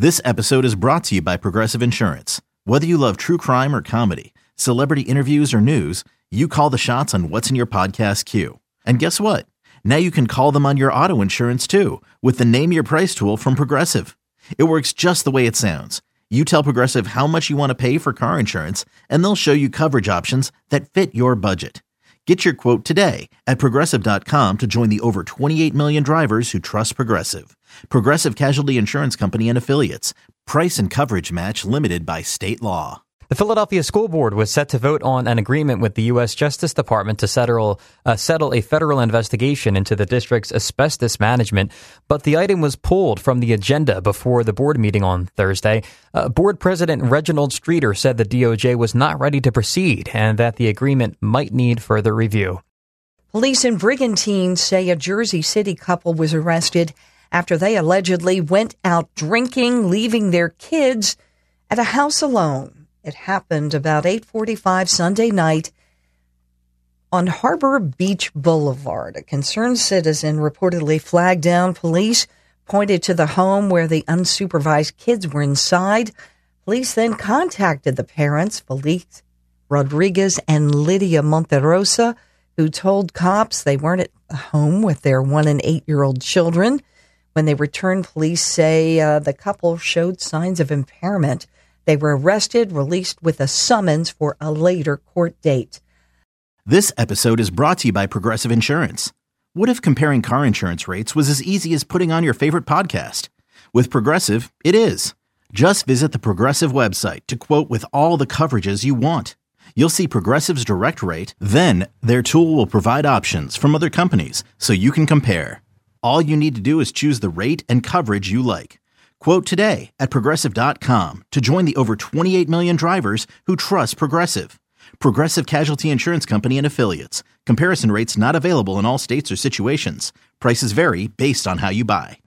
This episode is brought to you by Progressive Insurance. Whether you love true crime or comedy, celebrity interviews or news, you call the shots on what's in your podcast queue. And guess what? Now you can call them on your auto insurance too with the Name Your Price tool from Progressive. It works just the way it sounds. You tell Progressive how much you want to pay for car insurance, and they'll show you coverage options that fit your budget. Get your quote today at Progressive.com to join the over 28 million drivers who trust Progressive. Progressive Casualty Insurance Company and Affiliates. Price and coverage match limited by state law. The Philadelphia School Board was set to vote on an agreement with the U.S. Justice Department to settle a federal investigation into the district's asbestos management, but the item was pulled from the agenda before the board meeting on Thursday. Board President Reginald Streeter said the DOJ was not ready to proceed and that the agreement might need further review. Police in Brigantine say a Jersey City couple was arrested after they allegedly went out drinking, leaving their kids at a house alone. It happened about 8:45 Sunday night on Harbor Beach Boulevard. A concerned citizen reportedly flagged down police, pointed to the home where the unsupervised kids were inside. Police then contacted the parents, Felix Rodriguez and Lydia Monterosa, who told cops they weren't at home with their 1- and 8-year-old children. When they returned, police say the couple showed signs of impairment. They were arrested, released with a summons for a later court date. This episode is brought to you by Progressive Insurance. What if comparing car insurance rates was as easy as putting on your favorite podcast? With Progressive, it is. Just visit the Progressive website to quote with all the coverages you want. You'll see Progressive's direct rate, then their tool will provide options from other companies so you can compare. All you need to do is choose the rate and coverage you like. Quote today at Progressive.com to join the over 28 million drivers who trust Progressive. Progressive Casualty Insurance Company and Affiliates. Comparison rates not available in all states or situations. Prices vary based on how you buy.